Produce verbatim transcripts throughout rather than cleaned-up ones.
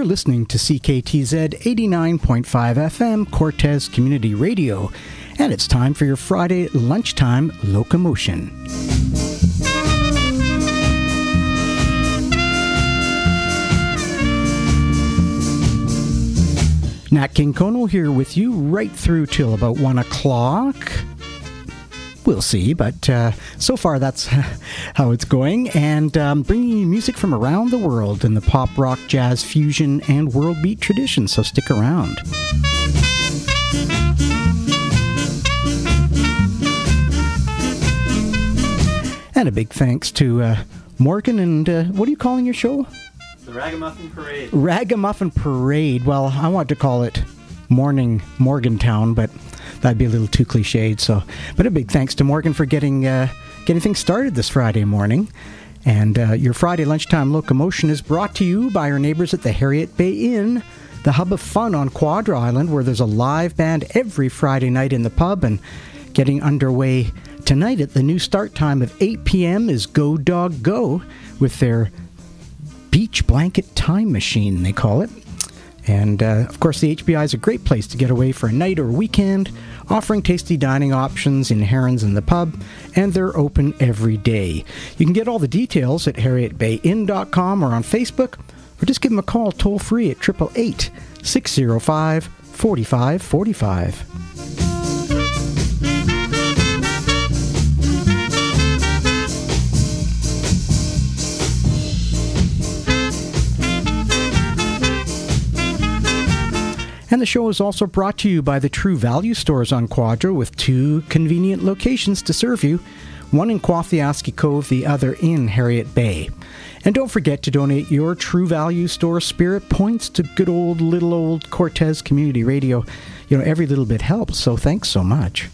You're listening to C K T Z eighty-nine point five F M, Cortez Community Radio, and it's time for your Friday lunchtime locomotion. Nat King Kono here with you right through till about one o'clock. We'll see, but uh, so far that's how it's going. And um, bringing you music from around the world in the pop, rock, jazz, fusion, and world beat tradition, so stick around. And a big thanks to uh, Morgan and, uh, what are you calling your show? The Ragamuffin Parade. Ragamuffin Parade. Well, I want to call it Morning Morgantown, but that'd be a little too cliched. So, but a big thanks to Morgan for getting uh, getting things started this Friday morning. And uh, your Friday lunchtime locomotion is brought to you by our neighbors at the Harriet Bay Inn, the hub of fun on Quadra Island, where there's a live band every Friday night in the pub. And getting underway tonight at the new start time of eight p.m. is Go Dog Go with their Beach Blanket Time Machine, they call it. And, uh, of course, the H B I is a great place to get away for a night or weekend, offering tasty dining options in Herons in the pub, and they're open every day. You can get all the details at harriet bay inn dot com or on Facebook, or just give them a call toll-free at eight eight eight, six oh five, four five four five. And the show is also brought to you by the True Value Stores on Quadra, with two convenient locations to serve you, one in Quathiaski Cove, the other in Harriet Bay. And don't forget to donate your True Value Store spirit points to good old, little old Cortez Community Radio. You know, every little bit helps, so thanks so much.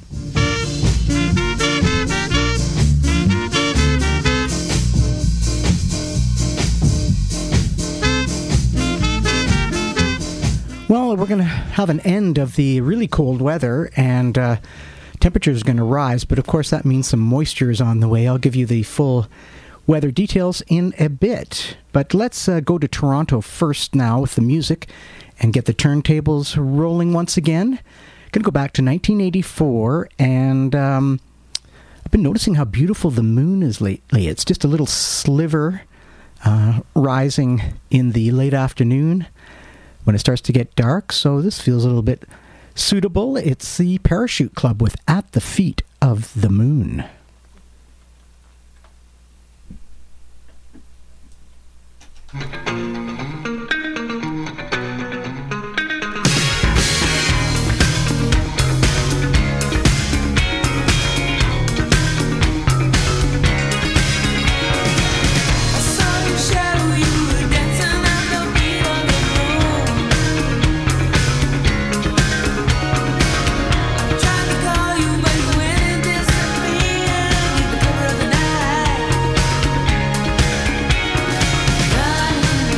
Well, we're going to have an end of the really cold weather, and uh, temperature is going to rise, but of course that means some moisture is on the way. I'll give you the full weather details in a bit. But let's uh, go to Toronto first now with the music and get the turntables rolling once again. Going to go back to nineteen eighty-four, and um, I've been noticing how beautiful the moon is lately. It's just a little sliver uh, rising in the late afternoon when it starts to get dark, so this feels a little bit suitable. It's the Parachute Club with At the Feet of the Moon. Running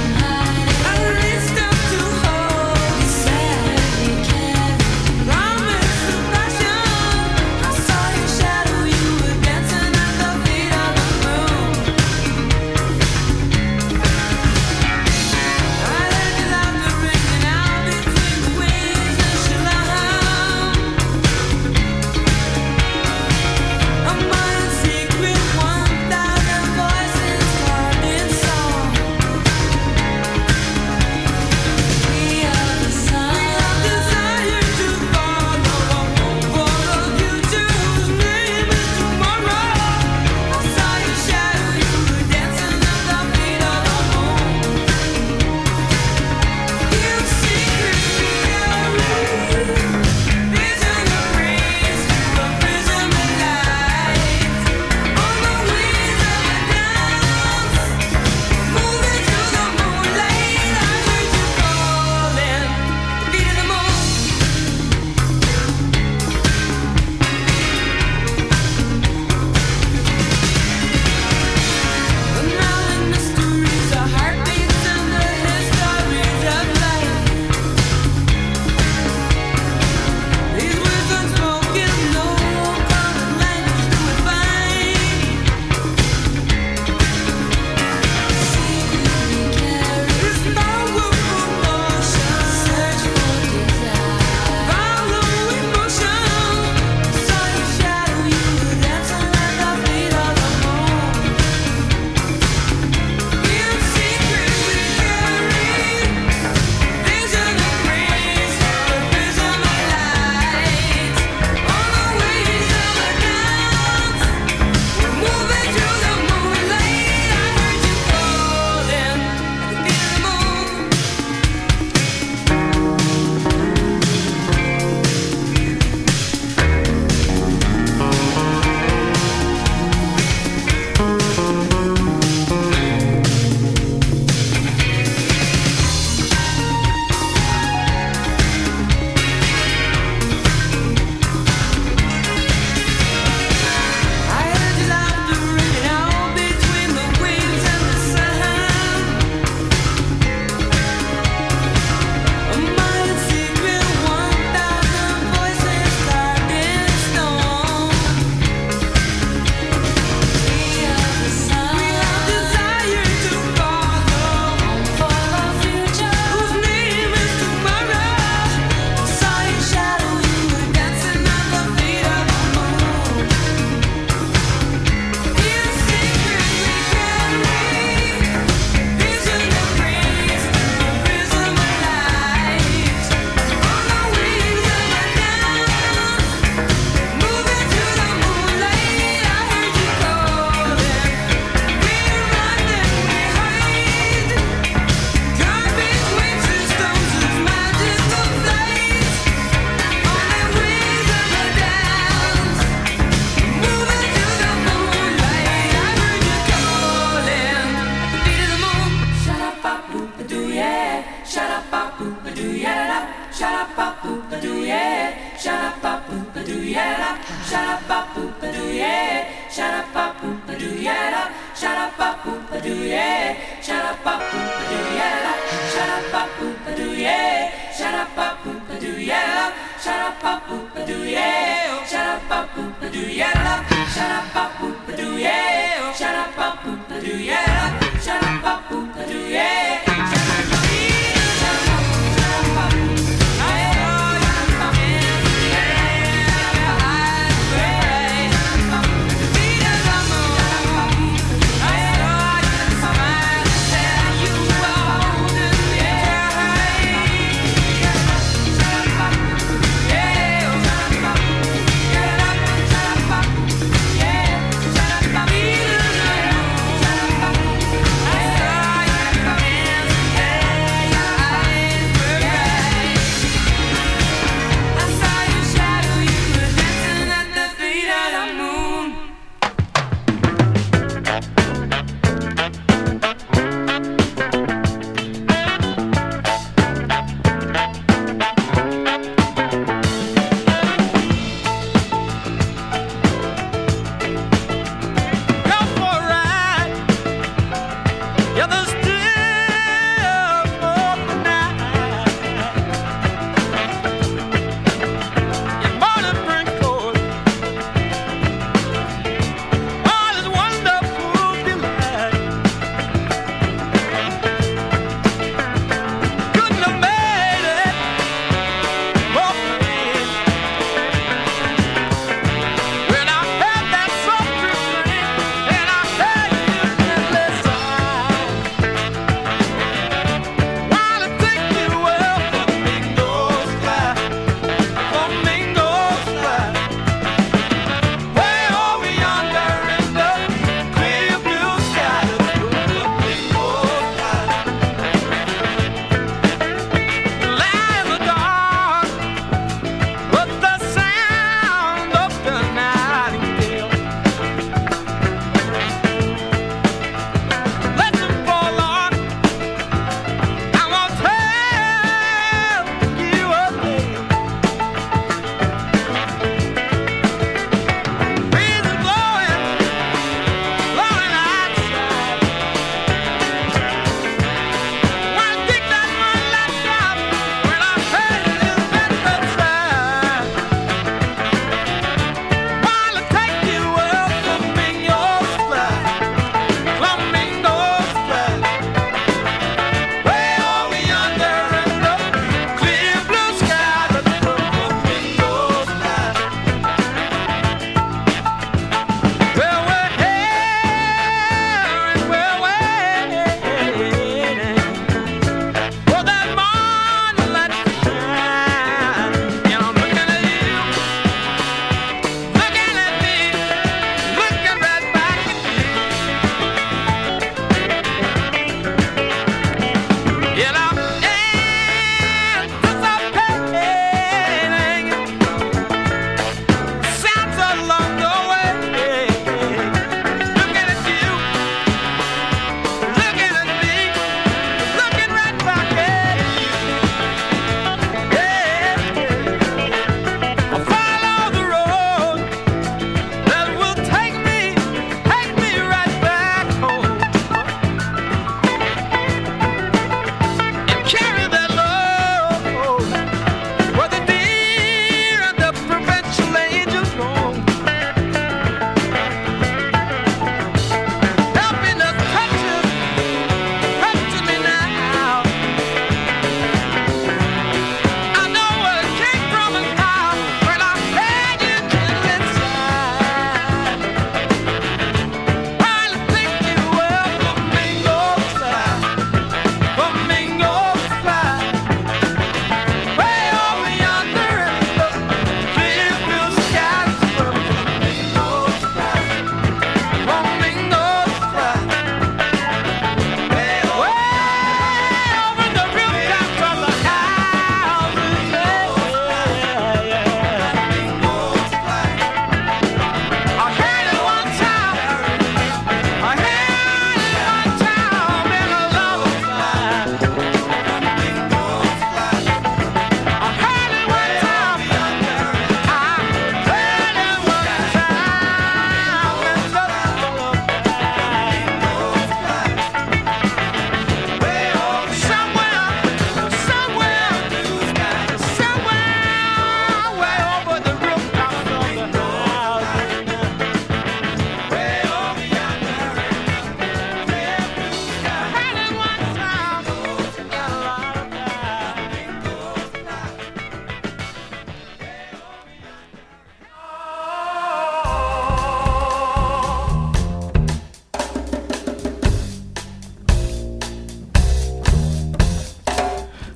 Yeah.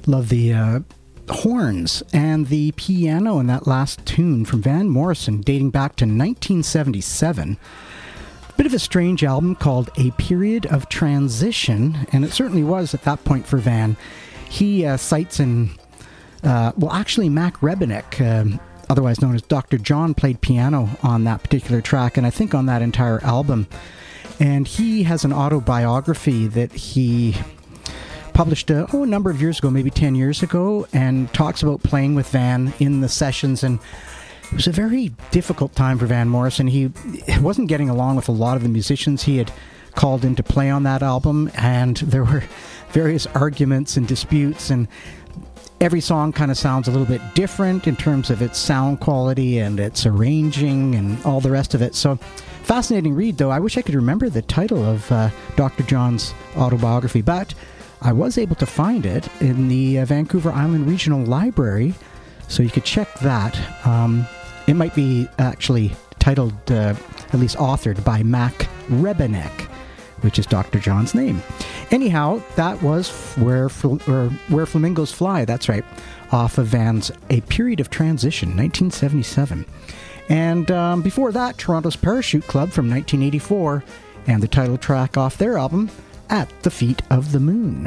Love the uh, horns and the piano in that last tune from Van Morrison, dating back to nineteen seventy-seven. Bit of a strange album called A Period of Transition, and it certainly was at that point for Van. He uh, cites in, uh, well, actually, Mac Rebennack, um, otherwise known as Doctor John, played piano on that particular track, and I think on that entire album. And he has an autobiography that he published uh, oh, a number of years ago, maybe ten years ago, and talks about playing with Van in the sessions. And it was a very difficult time for Van Morrison. He wasn't getting along with a lot of the musicians he had called in to play on that album, and there were various arguments and disputes, and every song kind of sounds a little bit different in terms of its sound quality and its arranging and all the rest of it. So, fascinating read, though. I wish I could remember the title of uh, Doctor John's autobiography, but I was able to find it in the uh, Vancouver Island Regional Library, so you could check that. Um, it might be actually titled, uh, at least authored, by Mac Rebennack, which is Doctor John's name. Anyhow, that was Where Fl- or Where Flamingos Fly, that's right, off of Van's A Period of Transition, nineteen seventy-seven. And um, before that, Toronto's Parachute Club from nineteen eighty-four, and the title track off their album, At the Feet of the Moon.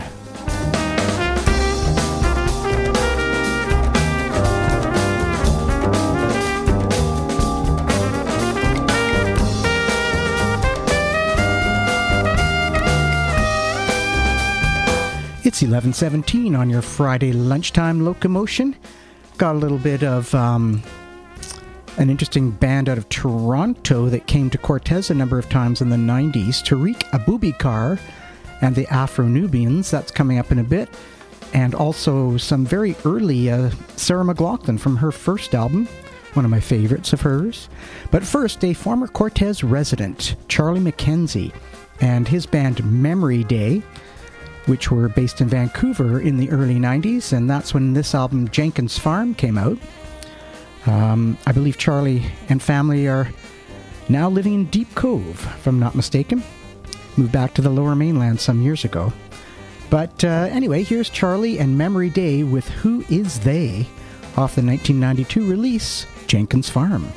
It's eleven seventeen on your Friday lunchtime locomotion. Got a little bit of um, an interesting band out of Toronto that came to Cortez a number of times in the nineties, Tariq Abubakar and the Afro-Nubians. That's coming up in a bit. And also some very early uh, Sarah McLachlan from her first album, one of my favorites of hers. But first, a former Cortez resident, Charlie McKenzie, and his band Memory Day, which were based in Vancouver in the early nineties, and that's when this album, Jenkins Farm, came out. Um, I believe Charlie and family are now living in Deep Cove, if I'm not mistaken. Moved back to the Lower Mainland some years ago. But uh, anyway, here's Charlie and Memory Day with Who Is They, off the nineteen ninety-two release, Jenkins Farm.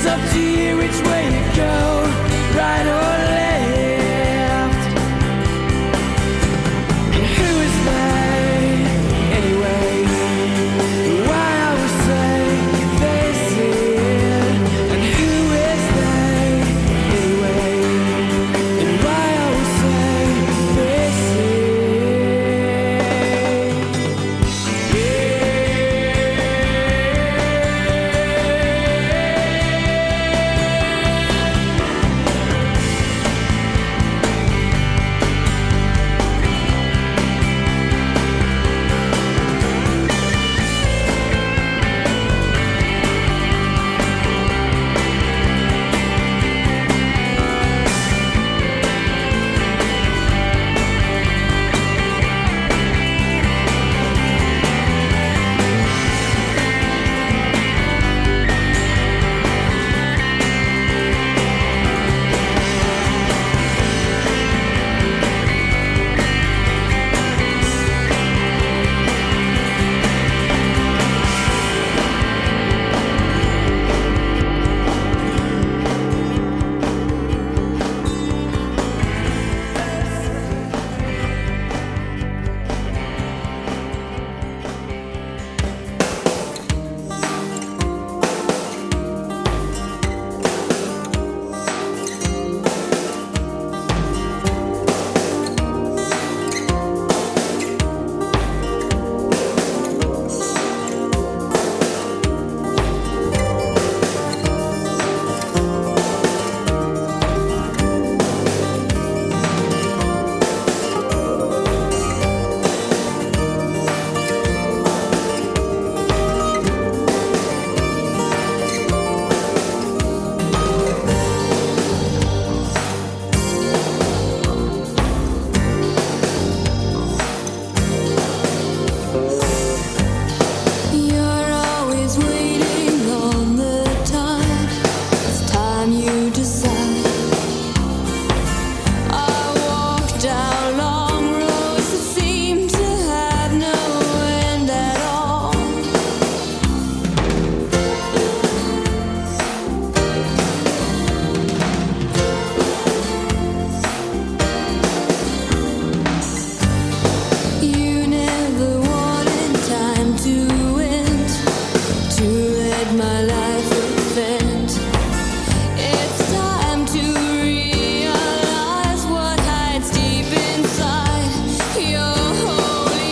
up to you which way you go, right or left. And who is they anyway? Why I would say they see it. And who is they anyway? And why I would say they see it. You're always waiting on the tide. It's time you decide. I walk down long roads that seem to have no end at all. You never wanted time to end, to let my life offend. It's time to realize what hides deep inside your holy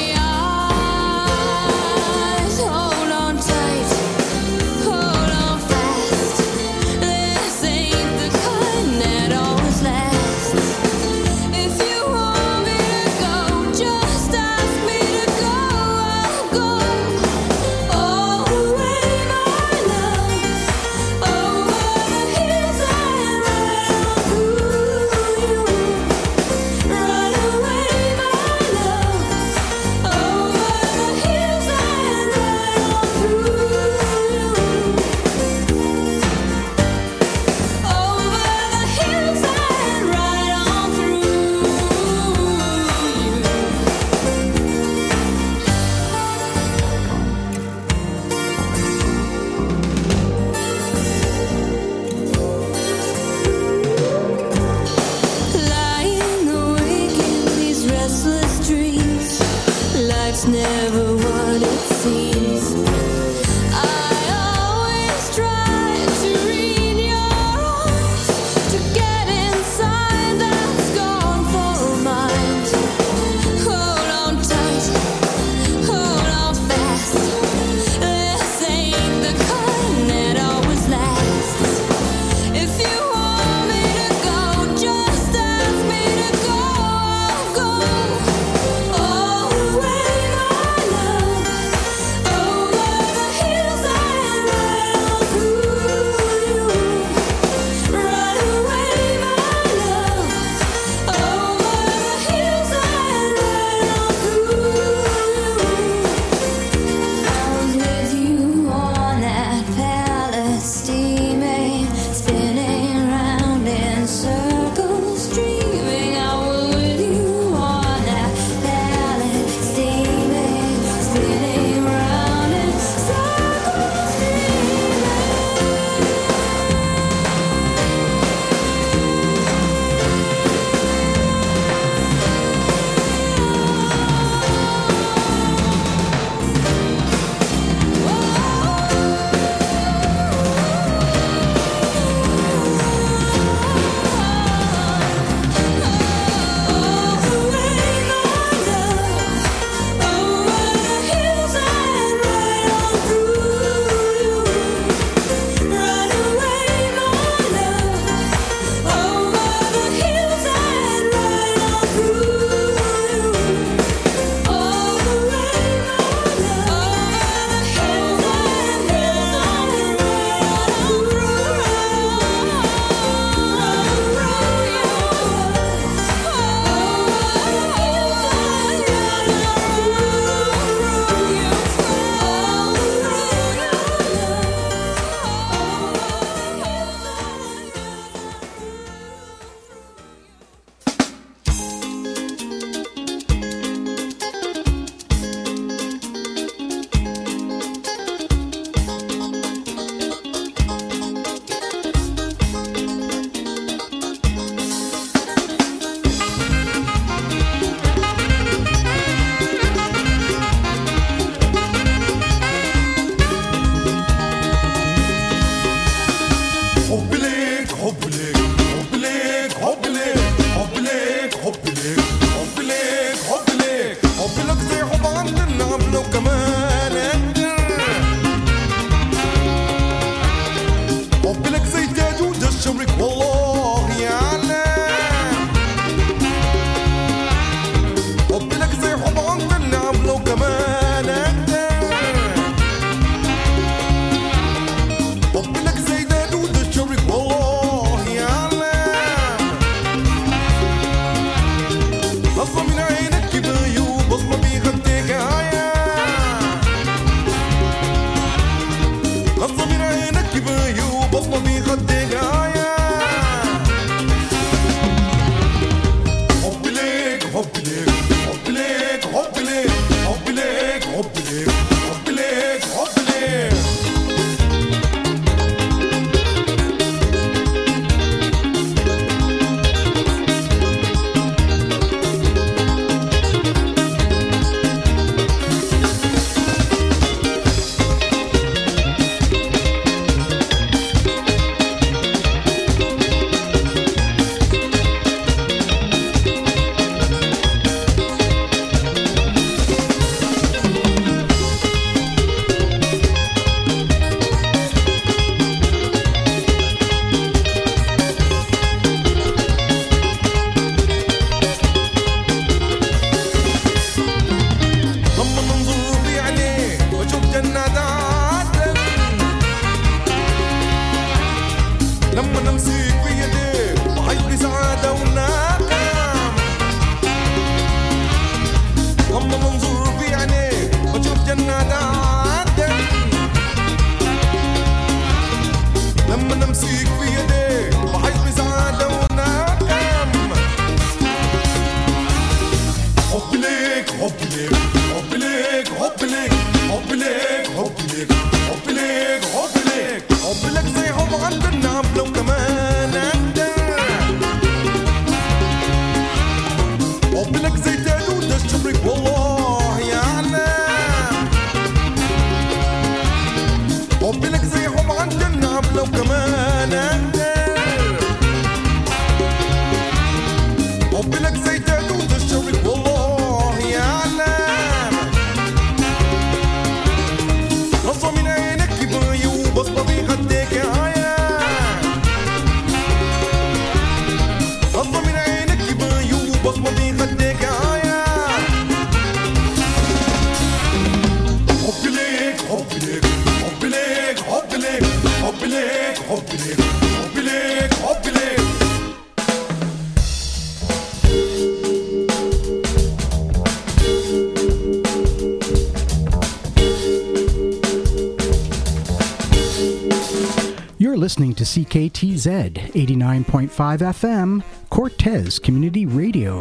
eyes. Hold on tight, hold on fast. This ain't the kind that always lasts. If you want me to go, just ask me to go. I'll go all the way, my love, over the hills and right on through you. Run away, my love, over the hills and right on through you. Over the hills and right on through you. Lying awake in these restless dreams, life's never what it seems. I always try to read your eyes, to get inside that's gone for a mind. Hold on tight, hold on fast. This ain't the kind that always lasts. If you want me to go, just ask me to go. I'll go all the way, my love, الشبك والله يعلم حب لك زي حب عند النعم لو كمان اقدر حب لك زي داود الشبك والله يعلم بصمة من عينك كبايو بصمة في خدك عيا بصمة من عينك كبايو بصمة في خدك عيا حب ليك حب ليك حب ليك حب ليك حب ليك حب ليك حب ليك حب ليك لما ننظر في عينيك واشوف جنات عدن لما نمسك في يديك وحيث بسعادة ونعم لما ننظر في عينيك واشوف جنات عدن لما نمسك في يديك وحيث بسعادة ونعم حب ليك حب ليك حب ليك حب ليك حب ليك حب ليك حب ليك حب ليك حب لك زي حب عند النعم لو كمان اقدر حب لك زي داود الشبرك والله يعلم حب لك زي حب عند النعم لو كمان اقدر حب لك زي داود الشبرك والله يعلم نصة من عينك كفاية وبصمة في خدك عيا نصة من عينك كفاية وبصمة في خدك عيا حب ليك حب ليك حب ليك حب ليك حب ليك حب ليك حب ليك حب ليك You're listening to C K T Z eighty-nine point five F M, Cortez Community Radio.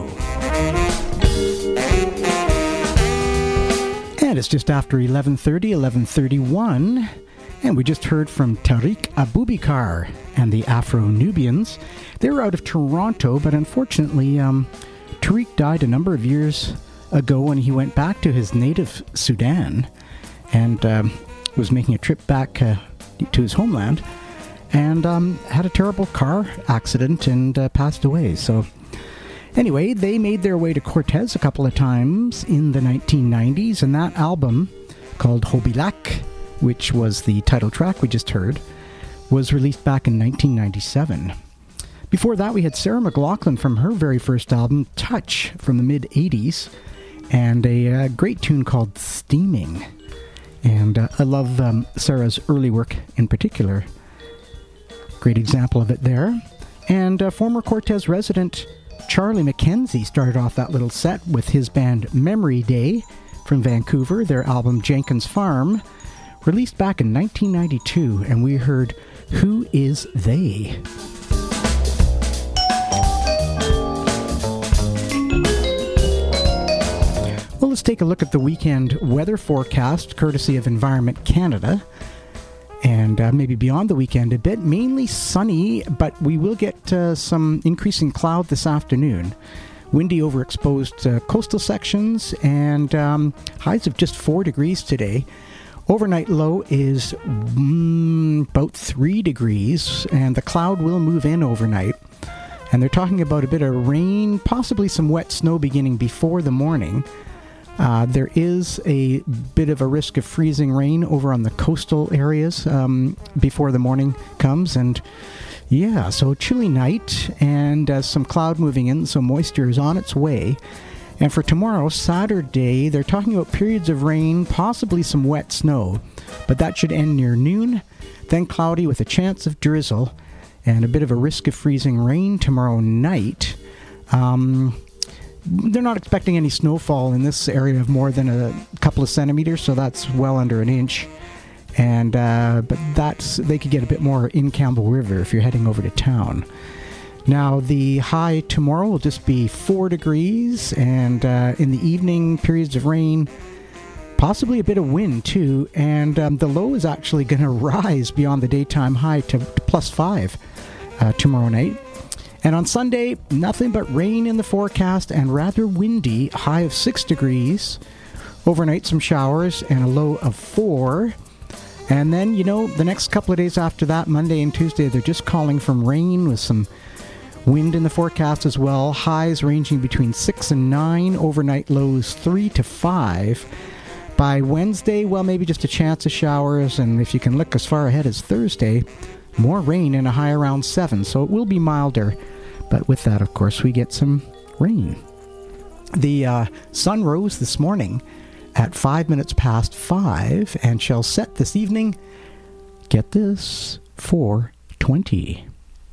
And it's just after eleven thirty, eleven thirty-one, and we just heard from Tariq Abubakar and the Afro-Nubians. They were out of Toronto, but unfortunately, um, Tariq died a number of years ago when he went back to his native Sudan and um, was making a trip back uh, to his homeland, and um, had a terrible car accident and uh, passed away. So anyway, they made their way to Cortez a couple of times in the nineteen nineties, and that album, called Hobilak, which was the title track we just heard, was released back in nineteen ninety-seven. Before that, we had Sarah McLachlan from her very first album, Touch, from the mid-eighties, and a uh, great tune called Steaming. And uh, I love um, Sarah's early work in particular. Great example of it there. And uh, former Cortez resident Charlie McKenzie started off that little set with his band Memory Day from Vancouver, their album Jenkins Farm, released back in nineteen ninety-two, and we heard Who Is They? Well, let's take a look at the weekend weather forecast, courtesy of Environment Canada. And uh, maybe beyond the weekend a bit, mainly sunny, but we will get uh, some increasing cloud this afternoon. Windy overexposed uh, coastal sections, and um, highs of just four degrees today. Overnight low is mm, about three degrees, and the cloud will move in overnight. And they're talking about a bit of rain, possibly some wet snow beginning before the morning. Uh, there is a bit of a risk of freezing rain over on the coastal areas um, before the morning comes, and Yeah, so chilly night and uh, some cloud moving in, so moisture is on its way. And for tomorrow, Saturday, they're talking about periods of rain, possibly some wet snow, but that should end near noon. Then cloudy with a chance of drizzle and a bit of a risk of freezing rain tomorrow night. Um, they're not expecting any snowfall in this area of more than a couple of centimeters, so that's well under an inch. And uh, but that's they could get a bit more in Campbell River if you're heading over to town. Now the high tomorrow will just be four degrees, and uh, in the evening periods of rain, possibly a bit of wind too. And um, the low is actually going to rise beyond the daytime high to plus five uh, tomorrow night. And on Sunday, nothing but rain in the forecast and rather windy. High of six degrees. Overnight some showers and a low of four. And then, you know, the next couple of days after that, Monday and Tuesday, they're just calling from rain with some wind in the forecast as well. Highs ranging between six and nine. Overnight lows three to five. By Wednesday, well, maybe just a chance of showers. And if you can look as far ahead as Thursday, more rain and a high around seven. So it will be milder. But with that, of course, we get some rain. The uh, sun rose this morning at five minutes past five and shall set this evening, get this, four twenty.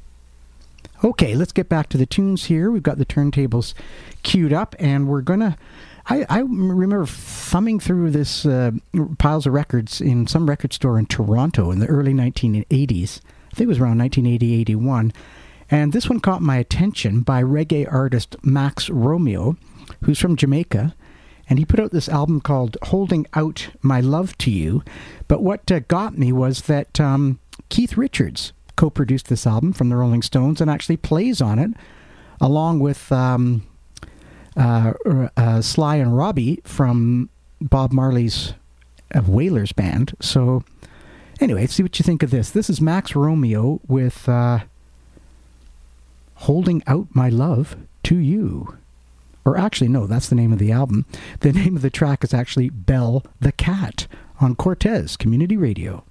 Okay, let's get back to the tunes here. We've got the turntables queued up, and we're gonna I, I remember thumbing through this uh, piles of records in some record store in Toronto in the early nineteen eighties. I think it was around nineteen eighty, eighty-one. And this one caught my attention by reggae artist Max Romeo, who's from Jamaica. And he put out this album called Holding Out My Love to You. But what uh, got me was that um, Keith Richards co-produced this album from the Rolling Stones and actually plays on it, along with um, uh, uh, Sly and Robbie from Bob Marley's uh, Wailers band. So anyway, see what you think of this. This is Max Romeo with uh, Holding Out My Love to You. Or actually, no, that's the name of the album. The name of the track is actually Belle the Cat on Cortez Community Radio.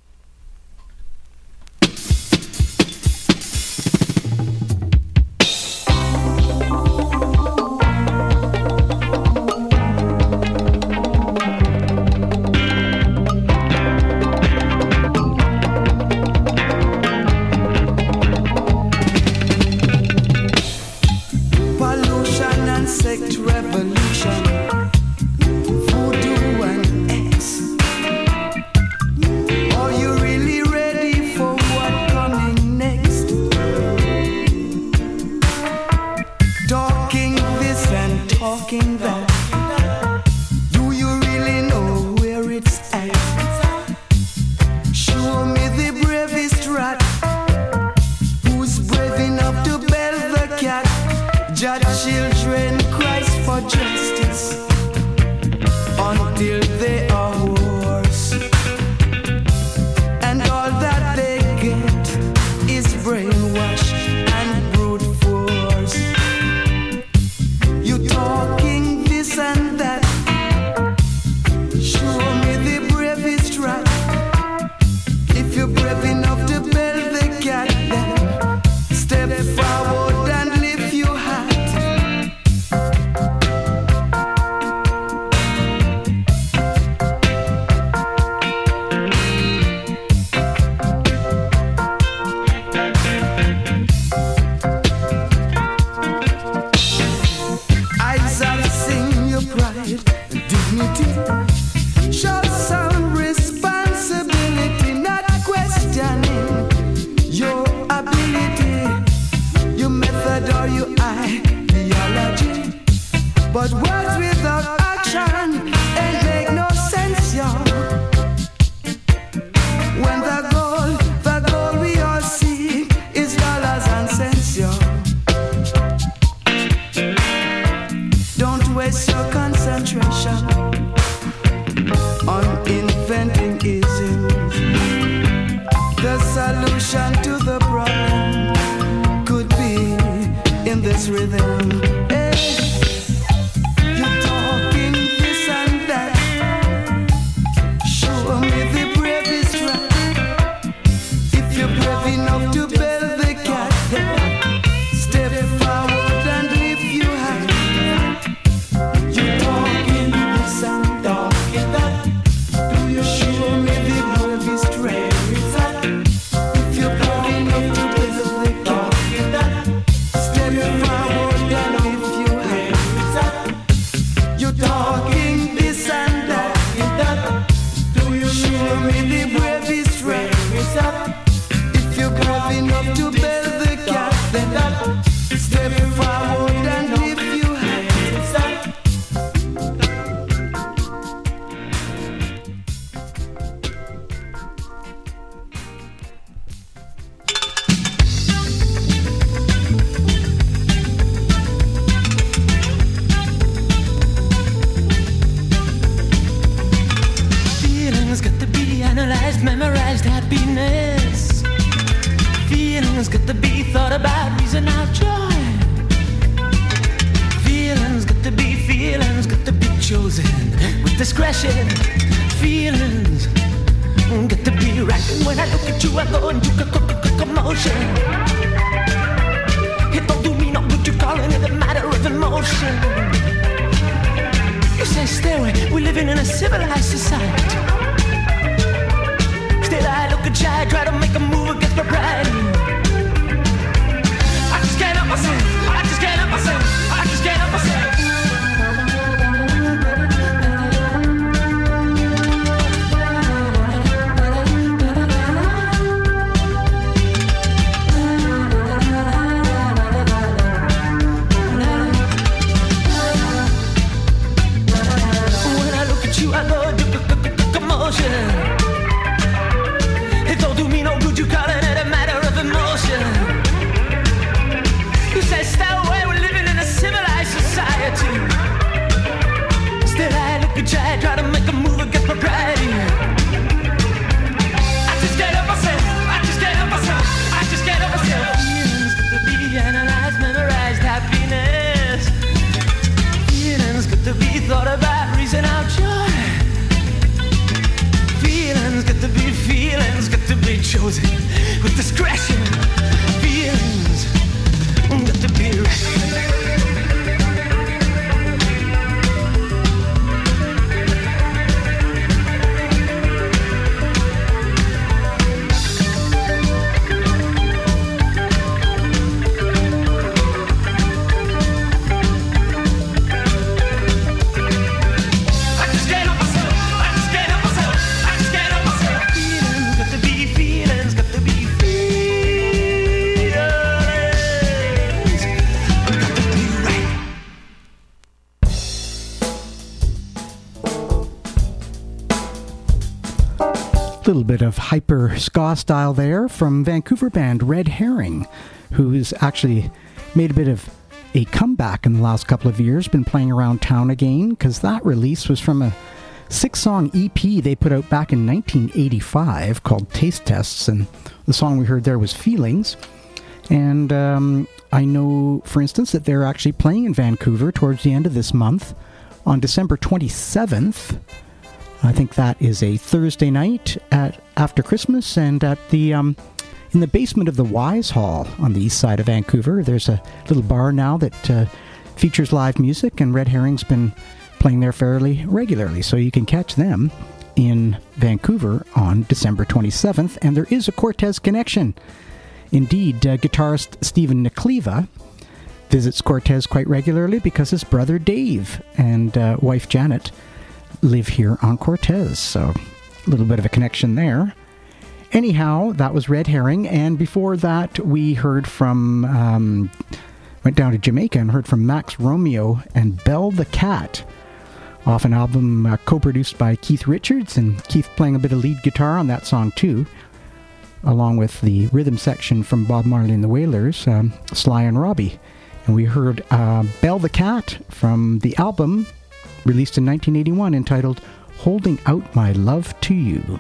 Rhythm, hey, you're talking this and Feelings got to be thought about, reason out joy. Feelings got to be, feelings got to be chosen with discretion. Feelings got to be right. And when I look at you, I go into commotion. It don't do me no good, you're calling it a matter of emotion. You say stay away, we're living in a civilized society. Still I look at you, I try to make a move against my pride. I just can't help myself, I just can't help myself, I just can't help myself. It don't do me no good, you calling it a matter of emotion. You say stay away, we're living in a civilized society. Still I look at you, I try to make a move against my pride. I just can't help myself, I just can't help myself, I just can't help myself. Feelings got to be analyzed, memorized, happiness. Feelings got to be thought about, reason out joy. Feelings got to be, feelings got to be chosen with discretion. Feelings got to be right. Little bit of hyper ska style there from Vancouver band Red Herring, who's actually made a bit of a comeback in the last couple of years, been playing around town again, because that release was from a six-song E P they put out back in nineteen eighty-five called Taste Tests, and the song we heard there was Feelings. And um, I know, for instance, that they're actually playing in Vancouver towards the end of this month on December twenty-seventh. I think that is a Thursday night at after Christmas, and at the um, in the basement of the Wise Hall on the east side of Vancouver. There's a little bar now that uh, features live music, and Red Herring's been playing there fairly regularly, so you can catch them in Vancouver on December twenty-seventh. And there is a Cortez connection. Indeed, uh, guitarist Stephen Necleva visits Cortez quite regularly because his brother Dave and uh, wife Janet live here on Cortez, so a little bit of a connection there. Anyhow, that was Red Herring, and before that we heard from, um, went down to Jamaica and heard from Max Romeo and Belle the Cat, off an album uh, co-produced by Keith Richards, and Keith playing a bit of lead guitar on that song too, along with the rhythm section from Bob Marley and the Wailers, um, Sly and Robbie. And we heard uh, Belle the Cat from the album released in nineteen eighty-one, entitled Holding Out My Love to You.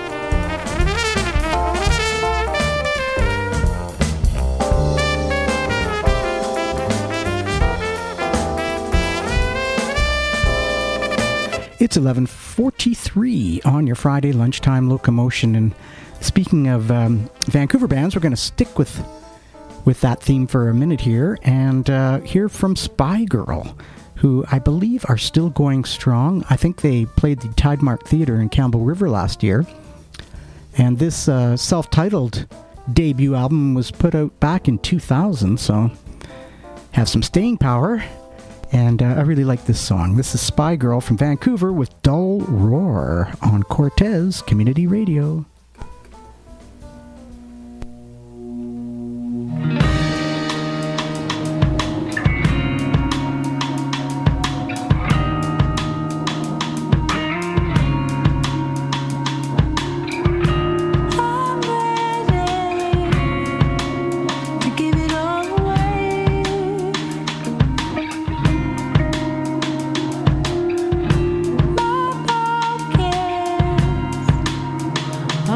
It's eleven forty-three on your Friday lunchtime locomotion, and speaking of um, Vancouver bands, we're going to stick with with that theme for a minute here, and uh, hear from Spy Girl, who I believe are still going strong. I think they played the Tidemark Theatre in Campbell River last year. And this uh, self-titled debut album was put out back in two thousand, so have some staying power. And uh, I really like this song. This is Spy Girl from Vancouver with Dull Roar on Cortez Community Radio. My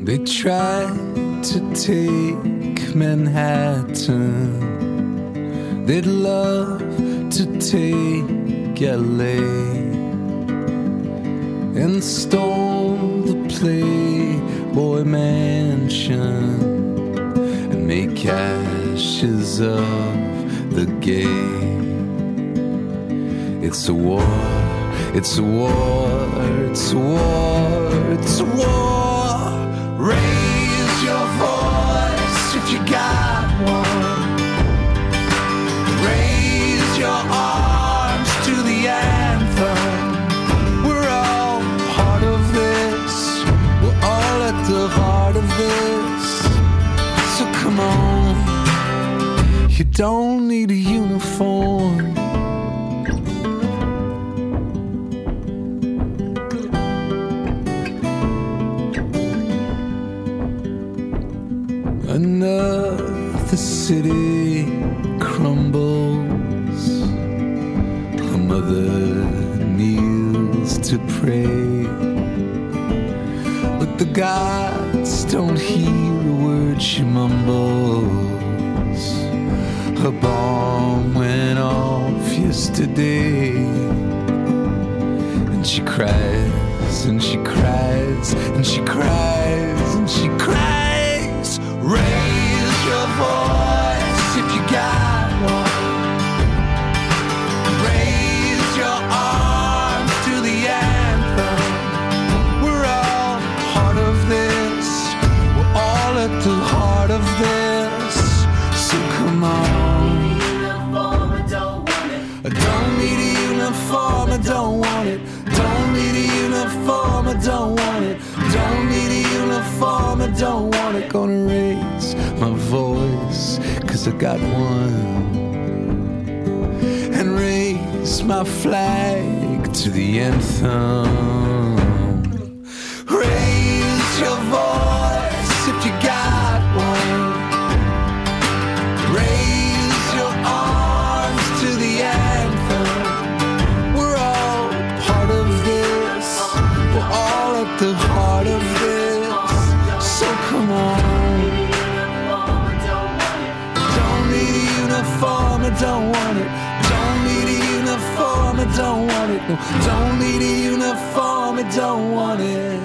They tried to take Manhattan. They'd love to take L A and storm the Playboy Mansion and make ashes of the gay. It's a war, it's a war, it's a war, it's a war. Raise your voice if you got one. Raise your arms to the anthem. We're all part of this. We're all at the heart of this. So come on, you don't need a uniform. Another city crumbles. A mother kneels to pray, but the gods don't hear a word she mumbles. Her bomb went off yesterday, and she cries, and she cries, and she cries, and she cries. Raise your voice if you got one. Raise your arms to the anthem. We're all part of this. We're all at the heart of this. So come on. I don't need a uniform, I don't want it. Don't need a uniform, I don't want it. Don't need a uniform, I don't want it. Gonna raise my voice, cause I got one. And raise my flag to the anthem. Raise your voice if you got one. Raise your arms to the anthem. We're all part of this. We're all at the heart of this. So come on. Don't need a uniform, I don't want it. Don't need a uniform, I don't want it. No, don't need a uniform, I don't want it.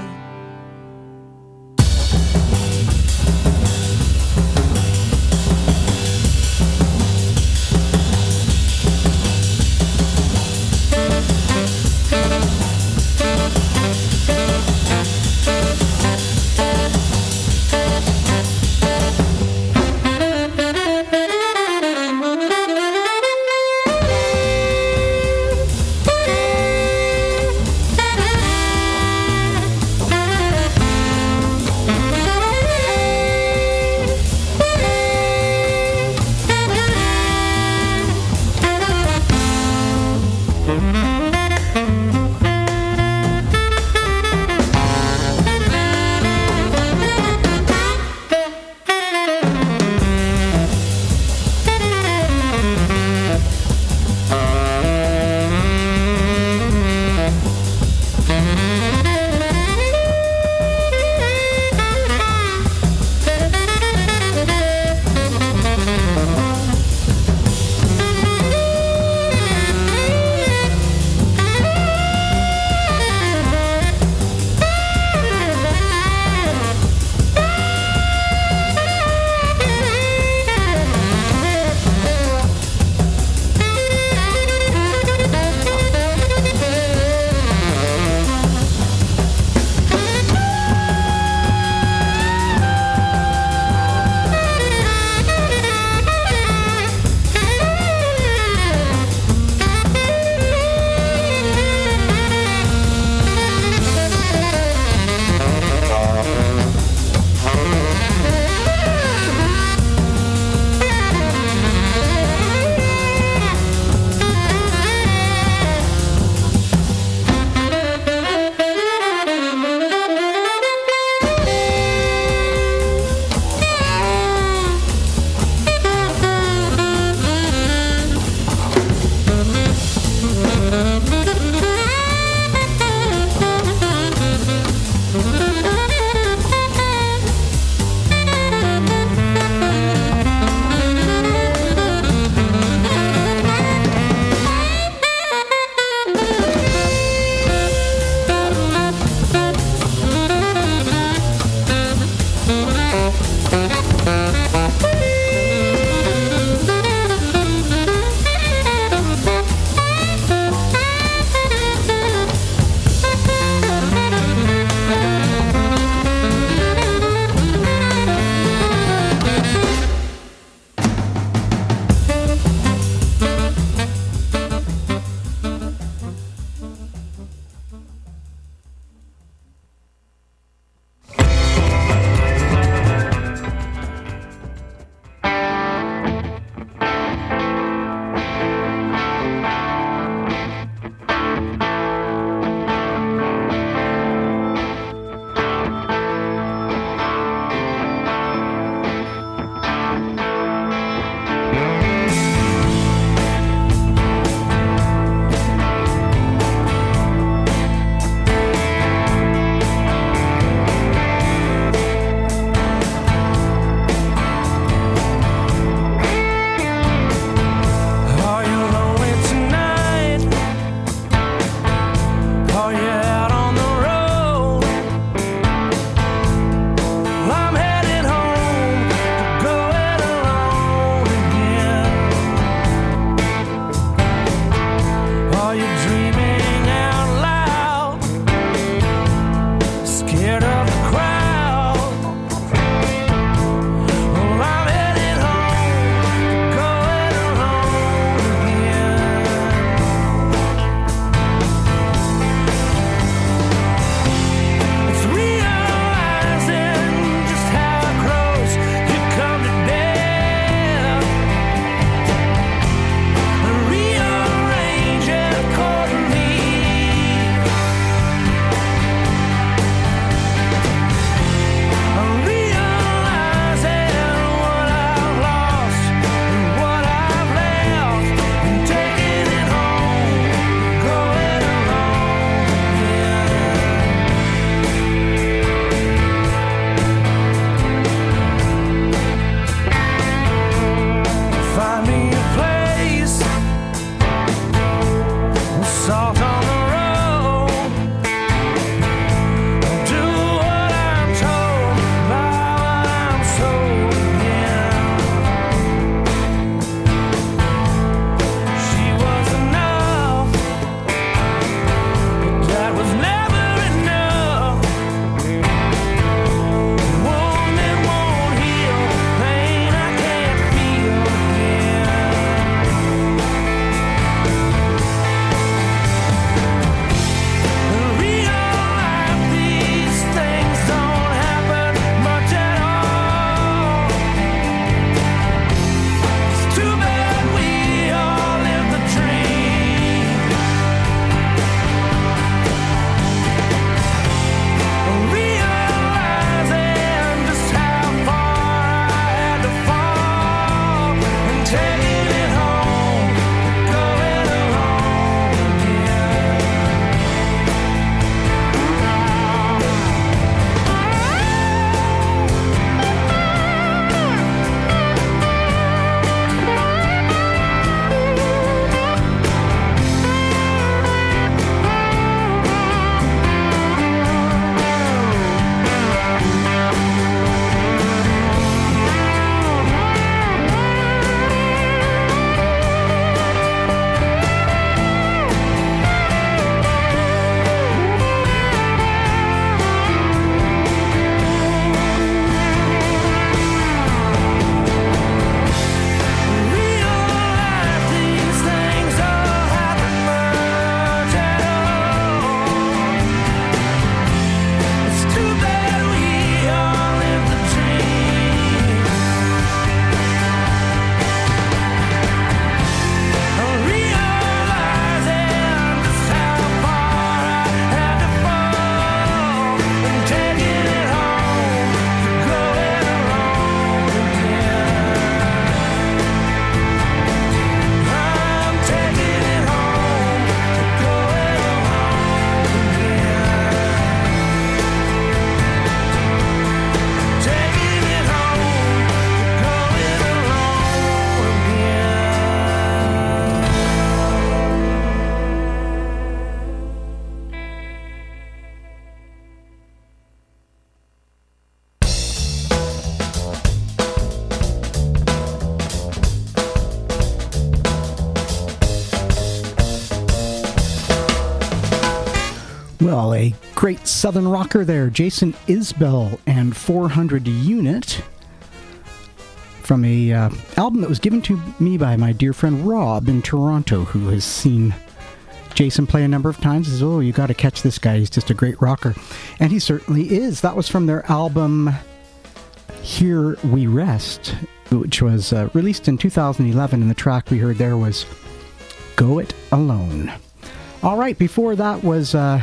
Well, a great southern rocker there, Jason Isbell and four hundred Unit, from a uh, album that was given to me by my dear friend Rob in Toronto, who has seen Jason play a number of times. He says, oh, you got to catch this guy, he's just a great rocker. And he certainly is. That was from their album Here We Rest, which was uh, released in two thousand eleven, and the track we heard there was Go It Alone. All right, before that was uh,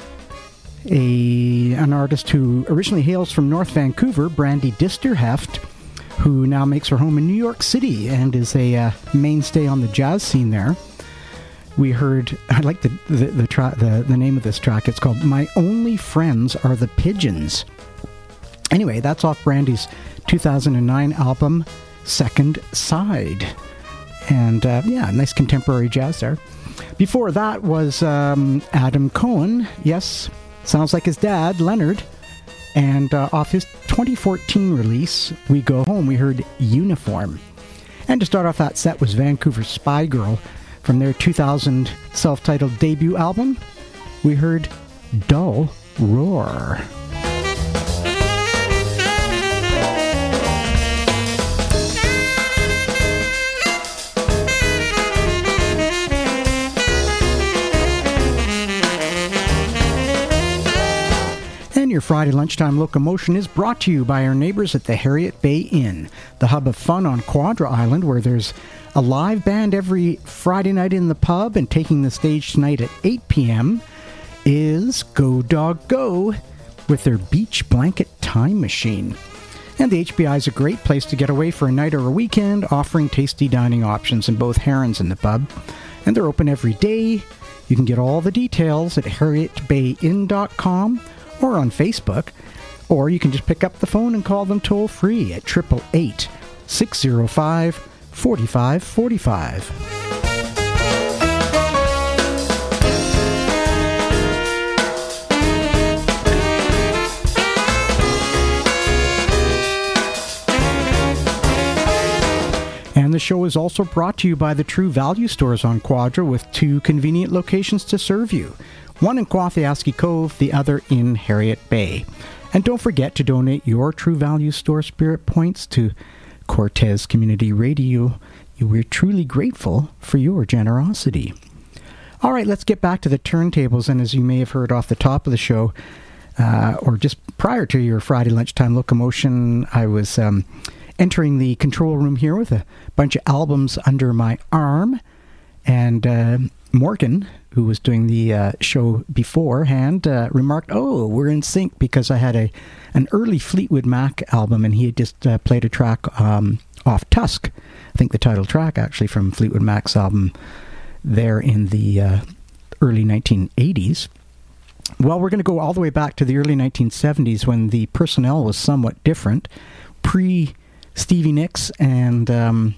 a an artist who originally hails from North Vancouver, Brandy Disterheft, who now makes her home in New York City and is a uh, mainstay on the jazz scene there. We heard, I like the the the, tra- the the name of this track. It's called My Only Friends Are the Pigeons. Anyway, that's off Brandy's two thousand nine album, Second Side. And uh, yeah, nice contemporary jazz there. Before that was um, Adam Cohen. Yes, sounds like his dad, Leonard. And uh, off his twenty fourteen release, We Go Home, we heard Uniform. And to start off that set was Vancouver Spy Girl. From their two thousand self-titled debut album, we heard Dull Roar. Your Friday Lunchtime Locomotion is brought to you by our neighbors at the Harriet Bay Inn, the hub of fun on Quadra Island, where there's a live band every Friday night in the pub, and taking the stage tonight at eight p.m. is Go Dog Go with their Beach Blanket Time Machine. And the H B I is a great place to get away for a night or a weekend, offering tasty dining options in both herons and the pub. And they're open every day. You can get all the details at harriet bay inn dot com or on Facebook, or you can just pick up the phone and call them toll free at eight eight eight, six oh five, four five four five. And the show is also brought to you by the True Value Stores on Quadra, with two convenient locations to serve you. One in Quathiaski Cove, the other in Harriet Bay. And don't forget to donate your True Value Store Spirit Points to Cortez Community Radio. We're truly grateful for your generosity. All right, let's get back to the turntables. And as you may have heard off the top of the show, uh, or just prior to your Friday Lunchtime Locomotion, I was um, entering the control room here with a bunch of albums under my arm. And uh, Morgan, who was doing the uh, show beforehand, uh, remarked, oh, we're in sync, because I had a an early Fleetwood Mac album, and he had just uh, played a track um, off Tusk. I think the title track, actually, from Fleetwood Mac's album there in the uh, early nineteen eighties. Well, we're going to go all the way back to the early nineteen seventies, when the personnel was somewhat different. Pre-Stevie Nicks and, um,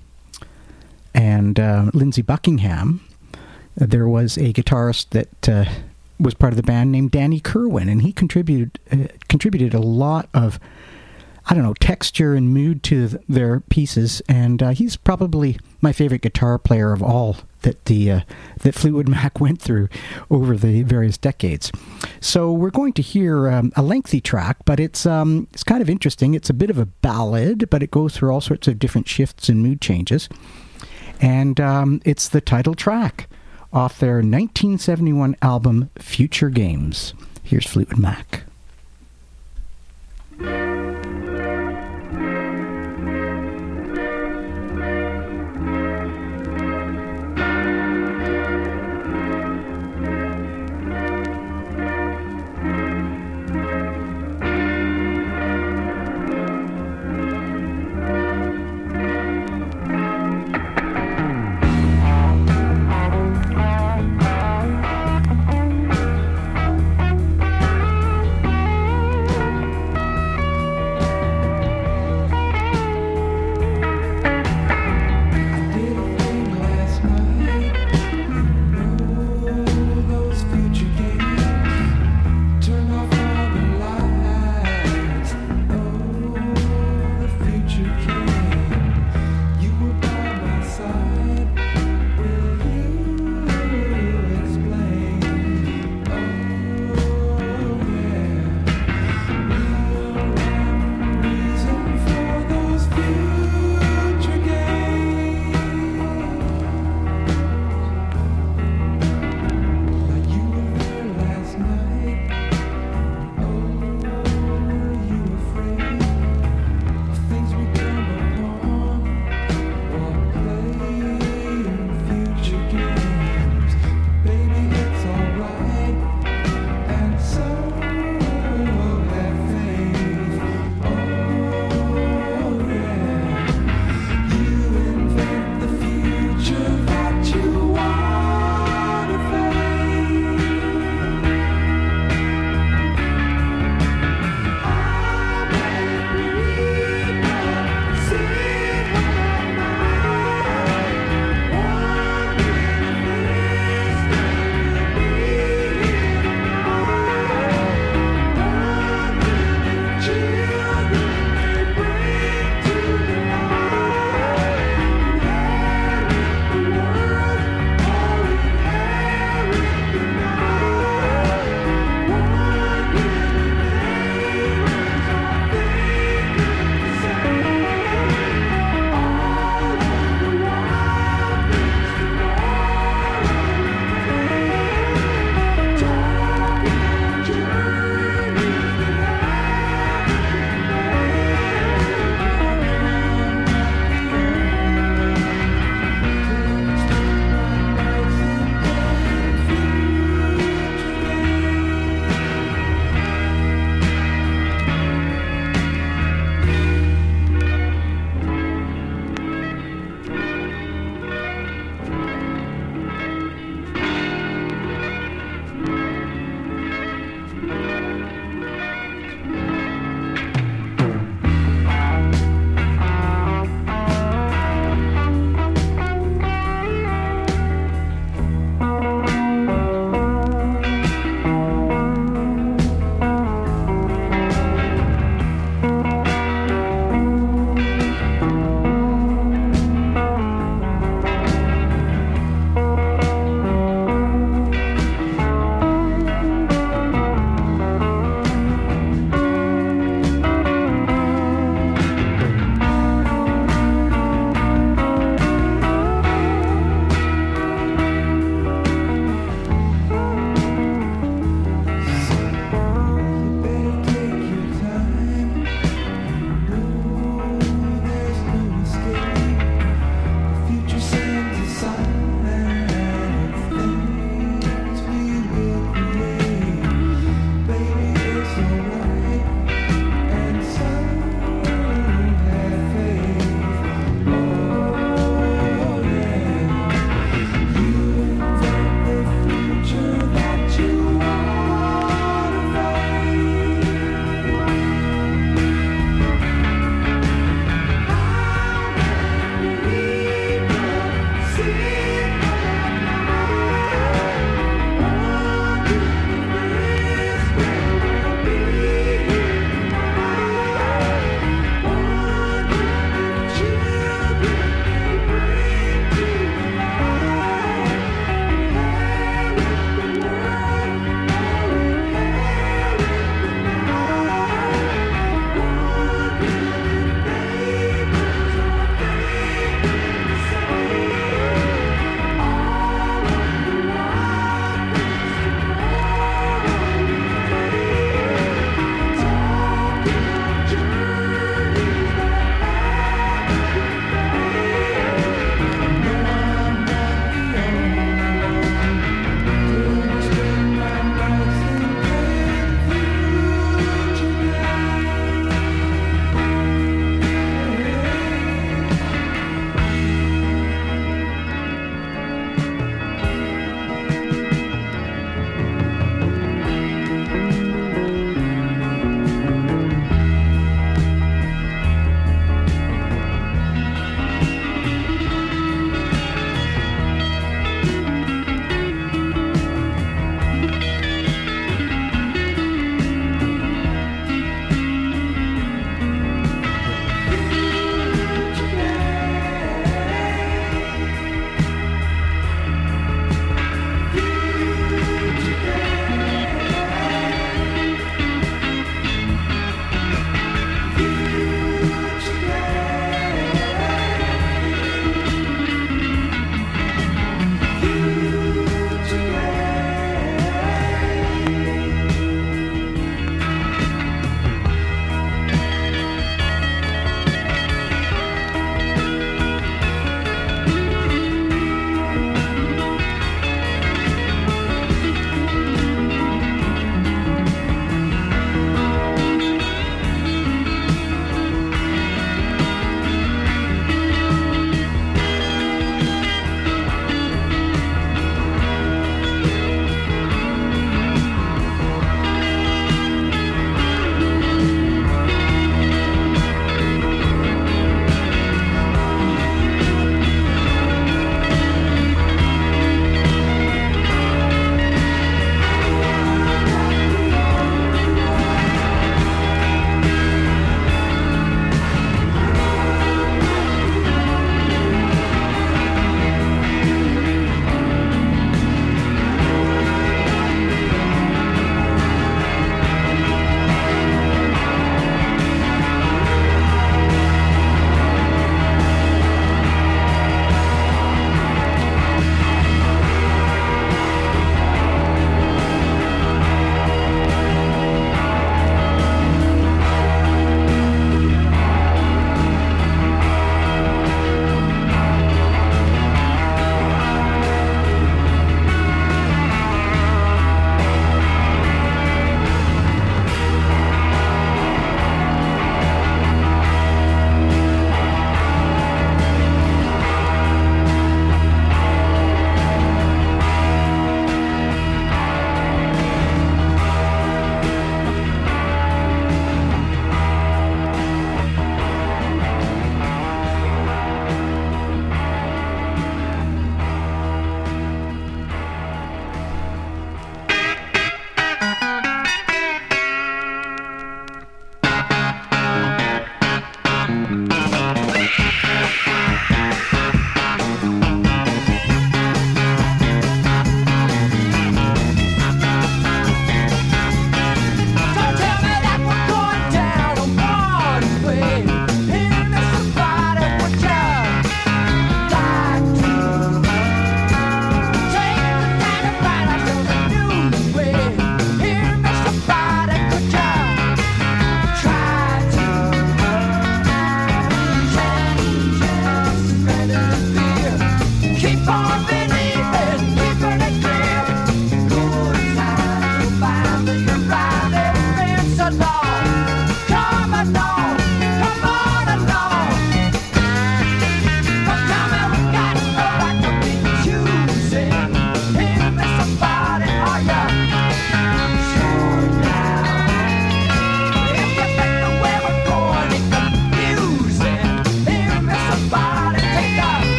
and uh, Lindsey Buckingham, there was a guitarist that uh, was part of the band named Danny Kerwin, and he contributed uh, contributed a lot of, I don't know, texture and mood to th- their pieces, and uh, he's probably my favorite guitar player of all that the uh, that Fleetwood Mac went through over the various decades. So we're going to hear um, a lengthy track, but it's um, it's kind of interesting. It's a bit of a ballad, but it goes through all sorts of different shifts and mood changes, and um, it's the title track off their nineteen seventy-one album, Future Games. Here's Fleetwood Mac. Thank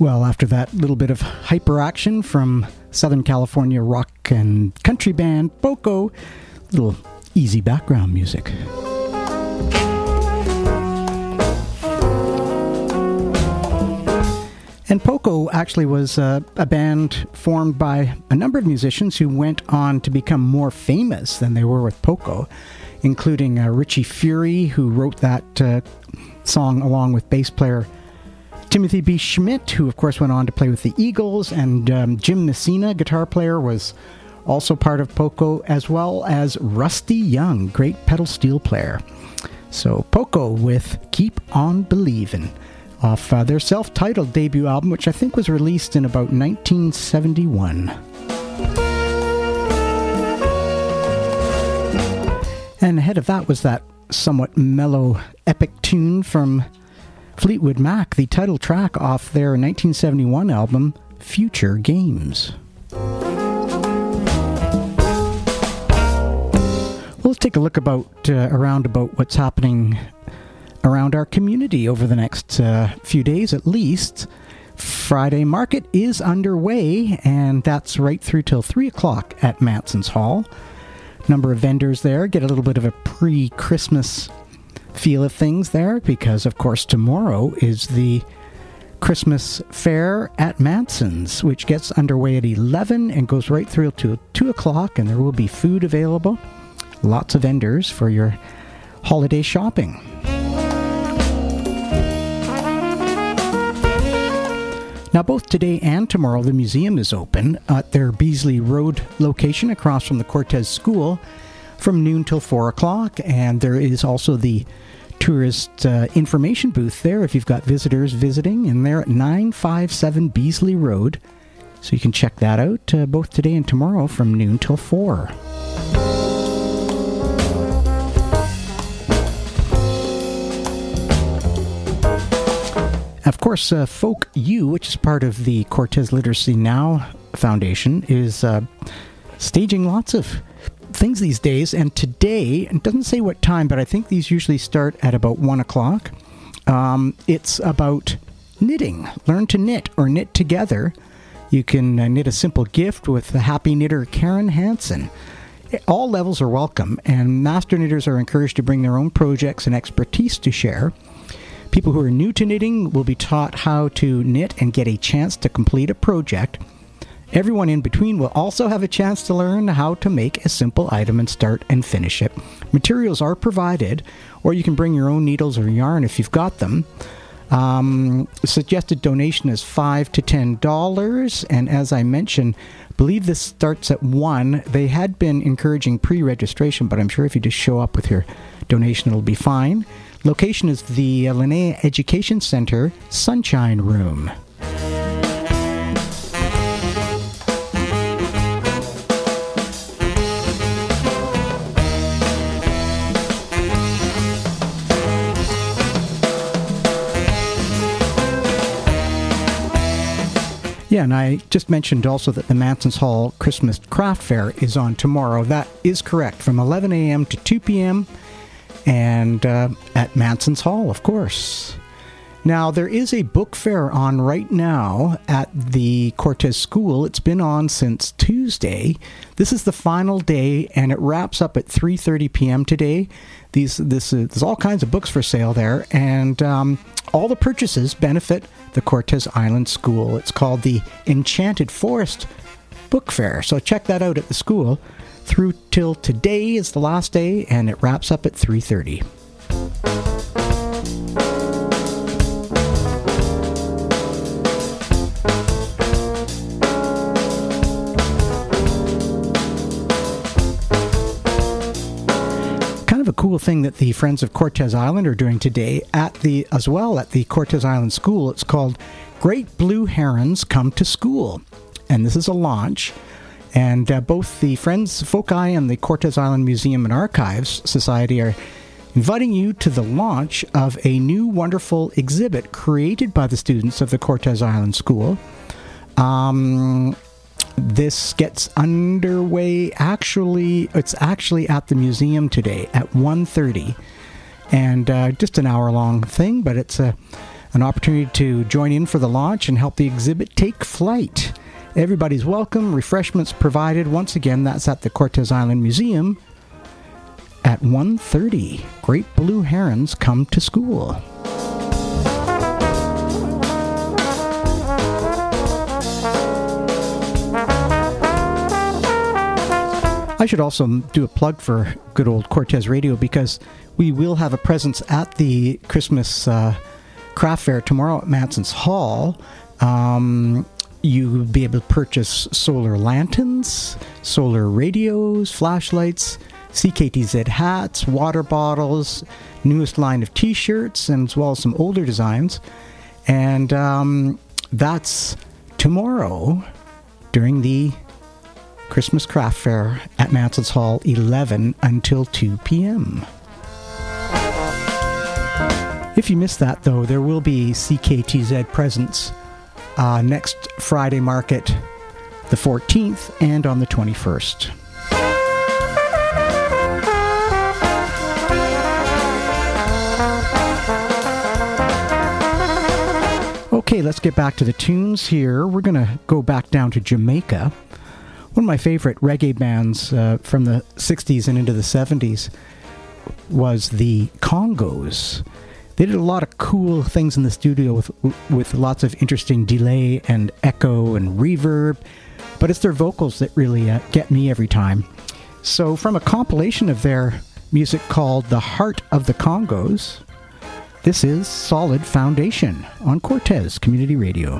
Well, after that little bit of hyperaction from Southern California rock and country band Poco, little easy background music. And Poco actually was uh, a band formed by a number of musicians who went on to become more famous than they were with Poco, including uh, Richie Fury, who wrote that uh, song along with bass player Timothy B. Schmidt, who of course went on to play with the Eagles, and um, Jim Messina, guitar player, was also part of Poco, as well as Rusty Young, great pedal steel player. So Poco with Keep On Believin', off uh, their self-titled debut album, which I think was released in about nineteen seventy-one. And ahead of that was that somewhat mellow, epic tune from Fleetwood Mac, the title track off their nineteen seventy-one album, Future Games. Well, let's take a look about uh, around about what's happening around our community over the next uh, few days at least. Friday Market is underway, and that's right through till three o'clock at Manson's Hall. Number of vendors there. Get a little bit of a pre-Christmas feel of things there, because of course tomorrow is the Christmas fair at Manson's, which gets underway at eleven and goes right through to two o'clock, and there will be food available. Lots of vendors for your holiday shopping. Now, both today and tomorrow, the museum is open at their Beasley Road location across from the Cortez School from noon till four o'clock. And there is also the tourist uh, information booth there if you've got visitors visiting, and they're at nine fifty-seven Beasley Road. So you can check that out uh, both today and tomorrow from noon till four. Of course, uh, Folk U, which is part of the Cortez Literacy Now Foundation, is uh, staging lots of things these days. And today, it doesn't say what time, but I think these usually start at about one o'clock. Um, it's about knitting. Learn to knit or knit together. You can uh, knit a simple gift with the happy knitter Karen Hansen. All levels are welcome, and master knitters are encouraged to bring their own projects and expertise to share. People who are new to knitting will be taught how to knit and get a chance to complete a project. Everyone in between will also have a chance to learn how to make a simple item and start and finish it. Materials are provided, or you can bring your own needles or yarn if you've got them. Um, suggested donation is five to ten dollars, and as I mentioned, I believe this starts at one. They had been encouraging pre-registration, but I'm sure if you just show up with your donation, it'll be fine. Location is the uh, Linnea Education Center Sunshine Room. Yeah, and I just mentioned also that the Manson's Hall Christmas Craft Fair is on tomorrow. That is correct, from eleven a.m. to two p.m., and uh, at Manson's Hall, of course. Now, there is a book fair on right now at the Cortez School. It's been on since Tuesday. This is the final day, and it wraps up at three thirty p.m. today. These, this, uh, there's all kinds of books for sale there, and um, all the purchases benefit the Cortez Island School. It's called the Enchanted Forest Book Fair, so check that out at the school. Through till today is the last day, and it wraps up at three thirty. Kind of a cool thing that the Friends of Cortez Island are doing today at the as well at the Cortez Island School. It's called Great Blue Herons Come to School, and this is a launch. And uh, both the Friends Foci and the Cortez Island Museum and Archives Society are inviting you to the launch of a new wonderful exhibit created by the students of the Cortez Island School. Um, this gets underway, actually, it's actually at the museum today at one thirty. And uh, just an hour-long thing, but it's a, an opportunity to join in for the launch and help the exhibit take flight. Everybody's welcome, refreshments provided. Once again, that's at the Cortes Island Museum at one thirty. Great Blue Herons Come to School. I should also do a plug for good old Cortes Radio, because we will have a presence at the Christmas uh, craft fair tomorrow at Manson's Hall. Um, you'll be able to purchase solar lanterns, solar radios, flashlights, C K T Z hats, water bottles, newest line of t-shirts, and as well as some older designs. And um, that's tomorrow during the Christmas Craft Fair at Manson's Hall, eleven until two p.m. If you missed that, though, there will be C K T Z presence uh, next Friday market, the fourteenth, and on the twenty-first. Okay, let's get back to the tunes here. We're going to go back down to Jamaica. One of my favorite reggae bands uh, from the sixties and into the seventies was the Congos. They did a lot of cool things in the studio with with lots of interesting delay and echo and reverb, but it's their vocals that really uh, get me every time. So from a compilation of their music called The Heart of the Congos, this is Solid Foundation on Cortes Community Radio.